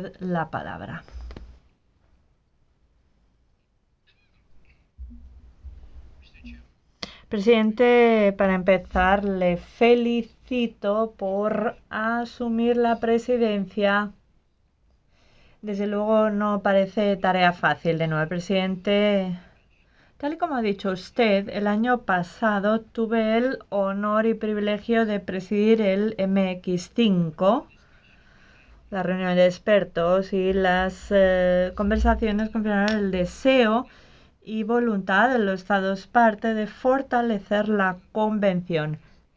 usted la palabra. Presidente, para empezar, le felicito por asumir la presidencia. Desde luego no parece tarea fácil. De nuevo, presidente, tal y como ha dicho usted, el año pasado tuve el honor y privilegio de presidir el MX5, la reunión de expertos, y las conversaciones confirmaron el deseo y voluntad de los Estados parte de fortalecer la Convención.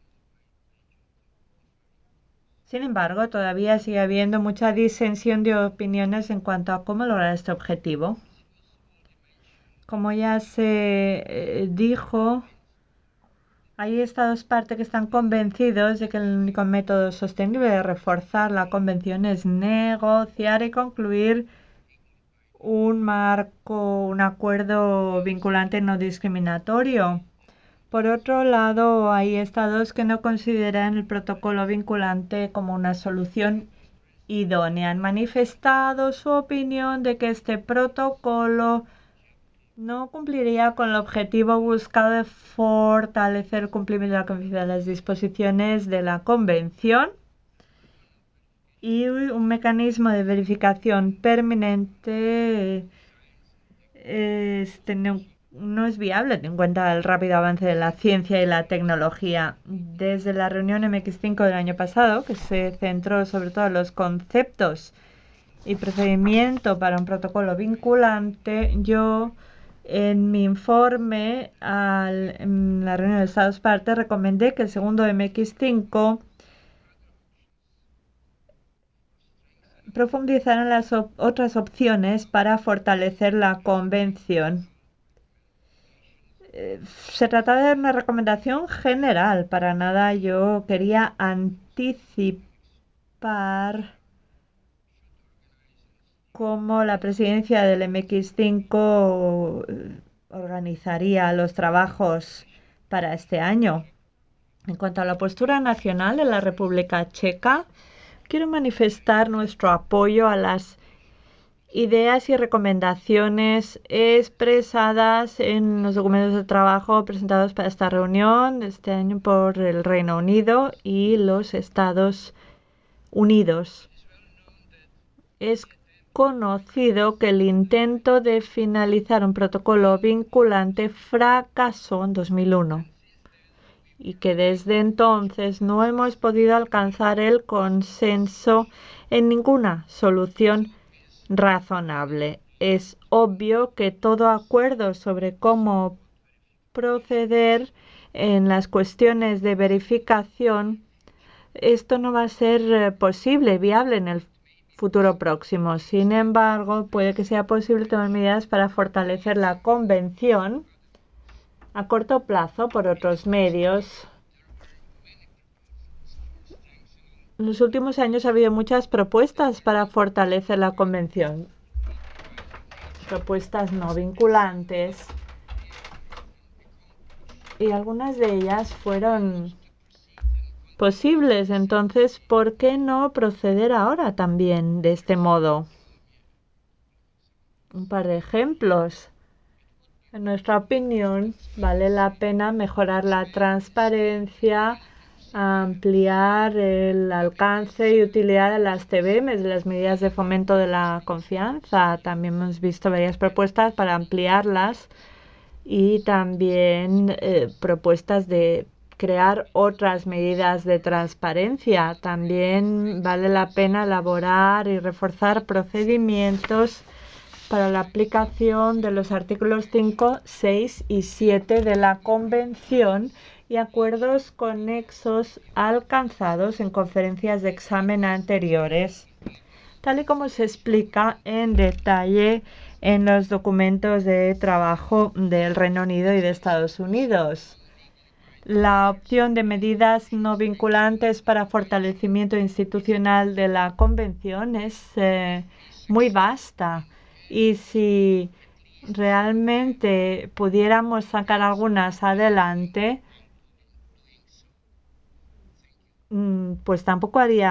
Sin embargo, todavía sigue habiendo mucha disensión de opiniones en cuanto a cómo lograr este objetivo. Como ya se dijo, hay estados parte que están convencidos de que el único método sostenible de reforzar la convención es negociar y concluir un acuerdo vinculante no discriminatorio. Por otro lado, hay estados que no consideran el protocolo vinculante como una solución idónea. Han manifestado su opinión de que este protocolo no cumpliría con el objetivo buscado de fortalecer el cumplimiento de la Convención de las disposiciones de la Convención y un mecanismo de verificación permanente no es viable teniendo en cuenta el rápido avance de la ciencia y la tecnología. Desde la reunión MX5 del año pasado, que se centró sobre todo en los conceptos y procedimiento para un protocolo vinculante, yo en mi informe en la reunión de Estados partes recomendé que el segundo MX5 profundizara en las otras opciones para fortalecer la convención. Se trata de una recomendación general, para nada yo quería anticipar cómo la presidencia del MX5 organizaría los trabajos para este año. En cuanto a la postura nacional de la República Checa, quiero manifestar nuestro apoyo a las ideas y recomendaciones expresadas en los documentos de trabajo presentados para esta reunión de este año por el Reino Unido y los Estados Unidos. Es conocido que el intento de finalizar un protocolo vinculante fracasó en 2001 y que desde entonces no hemos podido alcanzar el consenso en ninguna solución razonable. Es obvio que todo acuerdo sobre cómo proceder en las cuestiones de verificación, esto no va a ser posible, viable en el futuro próximo. Sin embargo, puede que sea posible tomar medidas para fortalecer la convención a corto plazo por otros medios. En los últimos años ha habido muchas propuestas para fortalecer la convención. Propuestas no vinculantes. Y algunas de ellas fueron posibles. Entonces, ¿por qué no proceder ahora también de este modo? Un par de ejemplos. En nuestra opinión, vale la pena mejorar la transparencia, ampliar el alcance y utilidad de las TBMs, de las medidas de fomento de la confianza. También hemos visto varias propuestas para ampliarlas y también propuestas de crear otras medidas de transparencia. También vale la pena elaborar y reforzar procedimientos para la aplicación de los artículos 5, 6 y 7 de la Convención y acuerdos conexos alcanzados en conferencias de examen anteriores, tal y como se explica en detalle en los documentos de trabajo del Reino Unido y de Estados Unidos. La opción de medidas no vinculantes para fortalecimiento institucional de la Convención es muy vasta. Y si realmente pudiéramos sacar algunas adelante, pues tampoco haría